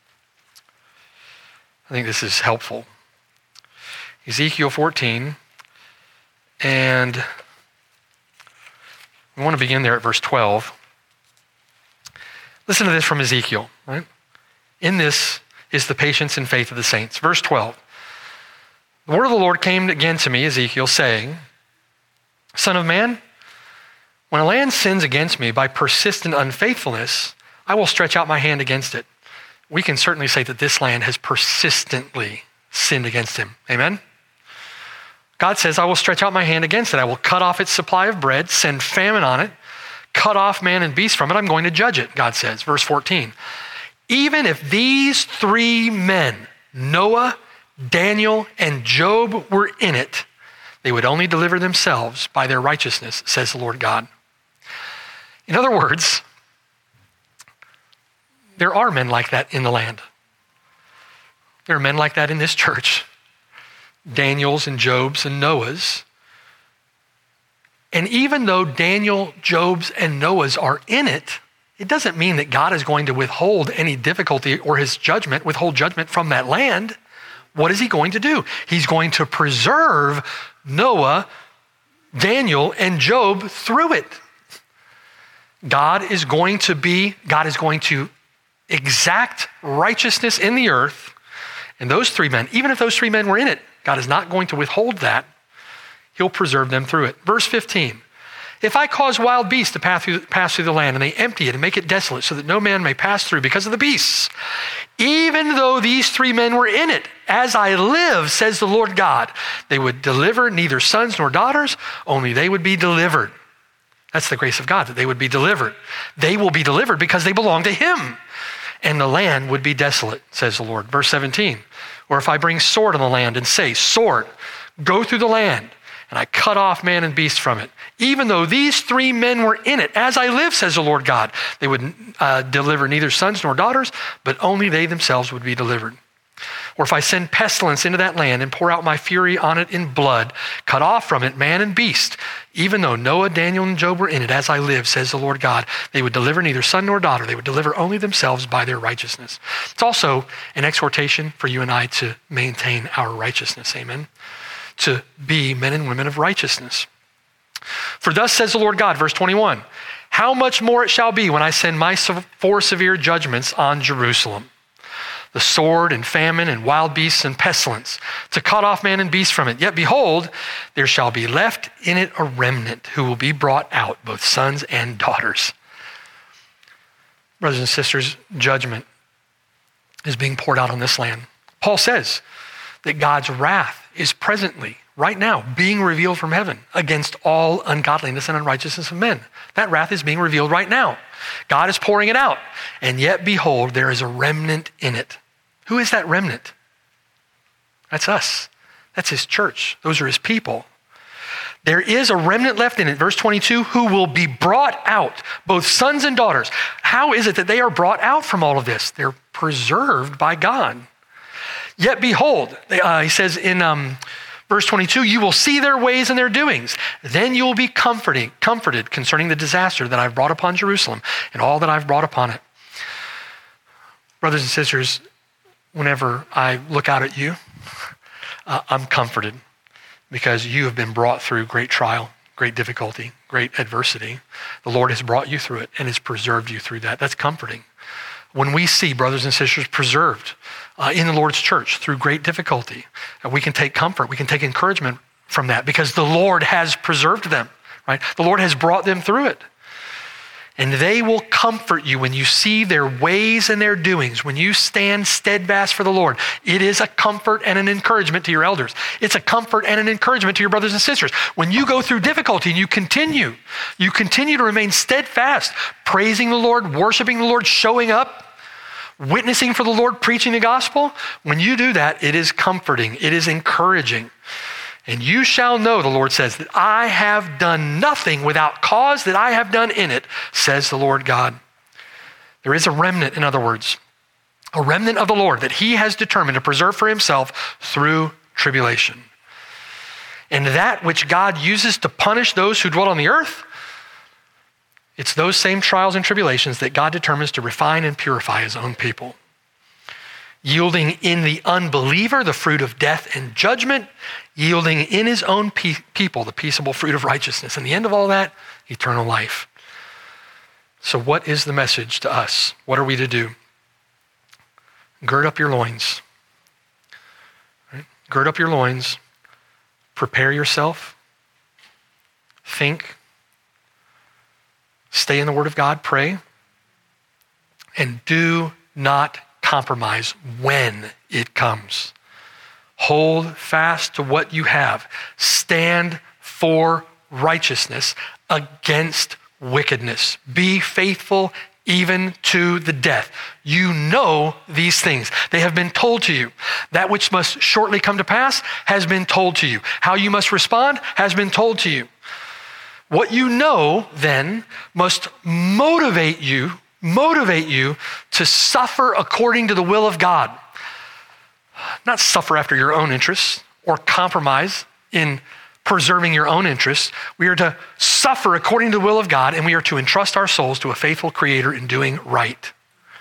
B: I think this is helpful. Ezekiel fourteen, and we want to begin there at verse twelve. Listen to this from Ezekiel, right? In this is the patience and faith of the saints. Verse twelve. The word of the Lord came again to me, Ezekiel, saying, Son of man, when a land sins against me by persistent unfaithfulness, I will stretch out my hand against it. We can certainly say that this land has persistently sinned against him. Amen? God says, I will stretch out my hand against it. I will cut off its supply of bread, send famine on it, cut off man and beast from it. I'm going to judge it, God says. Verse fourteen. Even if these three men, Noah, Daniel, and Job, were in it, they would only deliver themselves by their righteousness, says the Lord God. In other words, there are men like that in the land. There are men like that in this church. Daniel's and Job's and Noah's. And even though Daniel, Job's, and Noah's are in it, it doesn't mean that God is going to withhold any difficulty or his judgment, withhold judgment from that land. What is he going to do? He's going to preserve Noah, Daniel, and Job through it. God is going to be, God is going to exact righteousness in the earth. And those three men, even if those three men were in it, God is not going to withhold that. He'll preserve them through it. Verse fifteen. If I cause wild beasts to pass through, pass through the land, and they empty it and make it desolate so that no man may pass through because of the beasts, even though these three men were in it, as I live, says the Lord God, they would deliver neither sons nor daughters, only they would be delivered. That's the grace of God, that they would be delivered. They will be delivered because they belong to him. And the land would be desolate, says the Lord. Verse seventeen, or if I bring sword on the land and say, sword, go through the land, and I cut off man and beast from it. Even though these three men were in it, as I live, says the Lord God, they would uh, deliver neither sons nor daughters, but only they themselves would be delivered. Or if I send pestilence into that land and pour out my fury on it in blood, cut off from it man and beast, even though Noah, Daniel, and Job were in it, as I live, says the Lord God, they would deliver neither son nor daughter. They would deliver only themselves by their righteousness. It's also an exhortation for you and I to maintain our righteousness. Amen. To be men and women of righteousness. For thus says the Lord God, verse twenty-one, how much more it shall be when I send my four severe judgments on Jerusalem. the sword and famine and wild beasts and pestilence, to cut off man and beast from it. Yet behold, there shall be left in it a remnant who will be brought out, both sons and daughters. Brothers and sisters, judgment is being poured out on this land. Paul says that God's wrath is presently, right now, being revealed from heaven against all ungodliness and unrighteousness of men. That wrath is being revealed right now. God is pouring it out. And yet, behold, there is a remnant in it. Who is that remnant? That's us. That's his church. Those are his people. There is a remnant left in it, verse twenty-two, who will be brought out, both sons and daughters. How is it that they are brought out from all of this? They're preserved by God. Yet behold, uh, he says in um, verse twenty-two, you will see their ways and their doings. Then you will be comforting, comforted concerning the disaster that I've brought upon Jerusalem and all that I've brought upon it. Brothers and sisters, whenever I look out at you, uh, I'm comforted because you have been brought through great trial, great difficulty, great adversity. The Lord has brought you through it and has preserved you through that. That's comforting. When we see brothers and sisters preserved uh, in the Lord's church through great difficulty, uh, we can take comfort, we can take encouragement from that because the Lord has preserved them, right? The Lord has brought them through it. And they will comfort you when you see their ways and their doings, when you stand steadfast for the Lord. It is a comfort and an encouragement to your elders. It's a comfort and an encouragement to your brothers and sisters. When you go through difficulty and you continue, you continue to remain steadfast, praising the Lord, worshiping the Lord, showing up, witnessing for the Lord, preaching the gospel. When you do that, it is comforting. It is encouraging. And you shall know, the Lord says, that I have done nothing without cause that I have done in it, says the Lord God. There is a remnant, in other words, a remnant of the Lord that he has determined to preserve for himself through tribulation. And that which God uses to punish those who dwell on the earth, it's those same trials and tribulations that God determines to refine and purify his own people, yielding in the unbeliever the fruit of death and judgment, yielding in his own pe- people the peaceable fruit of righteousness. And the end of all that, eternal life. So what is the message to us? What are we to do? Gird up your loins. Right? Gird up your loins. Prepare yourself. Think. Stay in the Word of God. Pray. And do not compromise when it comes. Hold fast to what you have. Stand for righteousness against wickedness. Be faithful even to the death. You know these things. They have been told to you. That which must shortly come to pass has been told to you. How you must respond has been told to you. What you know then must motivate you motivate you to suffer according to the will of God. Not suffer after your own interests or compromise in preserving your own interests. We are to suffer according to the will of God, and we are to entrust our souls to a faithful Creator in doing right.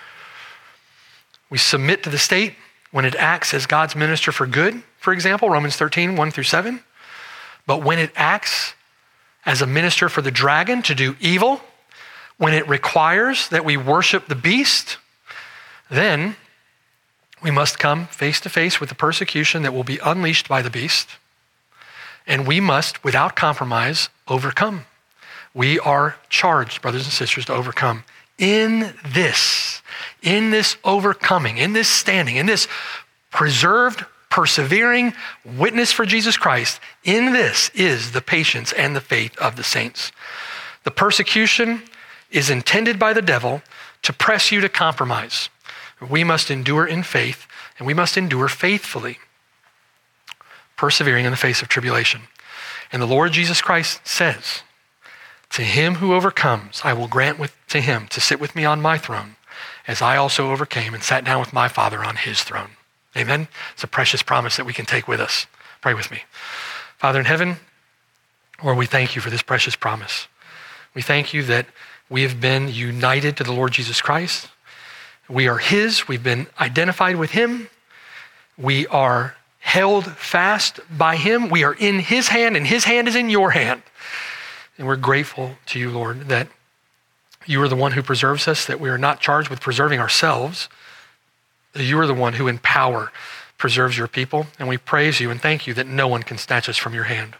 B: We submit to the state when it acts as God's minister for good, for example, Romans thirteen, one through seven. But when it acts as a minister for the dragon to do evil, when it requires that we worship the beast, then we must come face to face with the persecution that will be unleashed by the beast. And we must, without compromise, overcome. We are charged, brothers and sisters, to overcome. In this, in this overcoming, in this standing, in this preserved, persevering witness for Jesus Christ, in this is the patience and the faith of the saints. The persecution is intended by the devil to press you to compromise. We must endure in faith, and we must endure faithfully, persevering in the face of tribulation. And the Lord Jesus Christ says, to him who overcomes, I will grant with, to him to sit with me on my throne, as I also overcame and sat down with my Father on his throne. Amen? It's a precious promise that we can take with us. Pray with me. Father in heaven, Lord, we thank you for this precious promise. We thank you that we have been united to the Lord Jesus Christ. We are his. We've been identified with him. We are held fast by him. We are in his hand, and his hand is in your hand. And we're grateful to you, Lord, that you are the one who preserves us, that we are not charged with preserving ourselves, You are the one who in power preserves your people, and we praise you and thank you that no one can snatch us from your hand.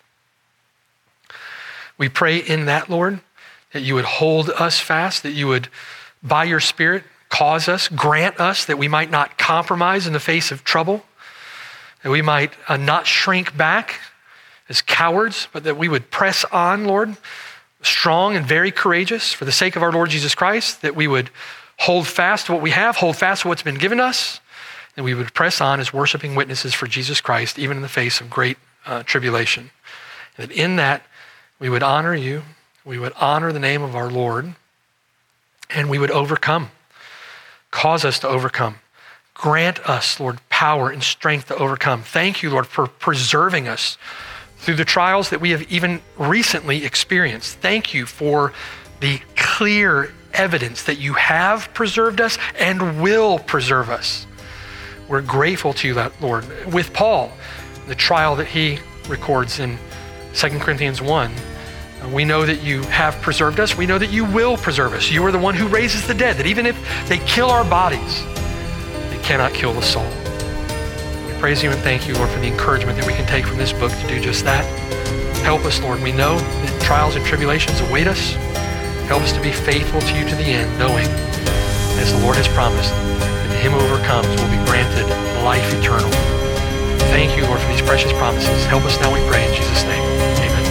B: We pray in that, Lord, that you would hold us fast, that you would, by your Spirit, cause us, grant us that we might not compromise in the face of trouble, that we might uh, not shrink back as cowards, but that we would press on, Lord, strong and very courageous for the sake of our Lord Jesus Christ, that we would hold fast to what we have, hold fast to what's been given us, and we would press on as worshiping witnesses for Jesus Christ, even in the face of great uh, tribulation. And that in that, we would honor you, we would honor the name of our Lord, and we would overcome. Cause us to overcome. Grant us, Lord, power and strength to overcome. Thank you, Lord, for preserving us through the trials that we have even recently experienced. Thank you for the clear evidence that you have preserved us and will preserve us. We're grateful to you, Lord. With Paul, the trial that he records in Second Corinthians one, we know that you have preserved us. We know that you will preserve us. You are the one who raises the dead, that even if they kill our bodies, they cannot kill the soul. We praise you and thank you, Lord, for the encouragement that we can take from this book to do just that. Help us, Lord. We know that trials and tribulations await us. Help us to be faithful to you to the end, knowing, as the Lord has promised, that him who overcomes will be granted life eternal. Thank you, Lord, for these precious promises. Help us now, we pray, in Jesus' name. Amen.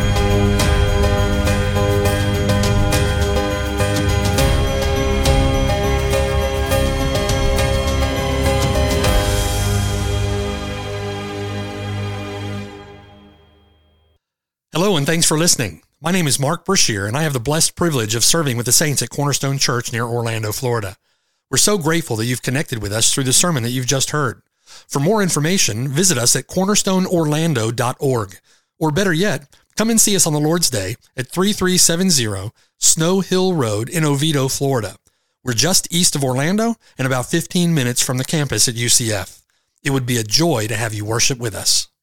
A: Hello, and thanks for listening. My name is Mark Brashear, and I have the blessed privilege of serving with the saints at Cornerstone Church near Orlando, Florida. We're so grateful that you've connected with us through the sermon that you've just heard. For more information, visit us at cornerstone orlando dot org. Or better yet, come and see us on the Lord's Day at thirty-three seventy Snow Hill Road in Oviedo, Florida. We're just east of Orlando and about fifteen minutes from the campus at U C F. It would be a joy to have you worship with us.